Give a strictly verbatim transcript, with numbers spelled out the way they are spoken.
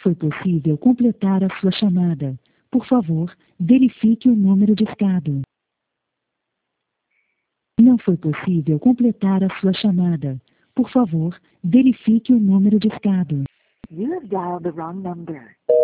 foi possível completar a sua chamada. Por favor, verifique o número discado. Não foi possível completar a sua chamada. Por favor, verifique o número discado. You have dialed the wrong number.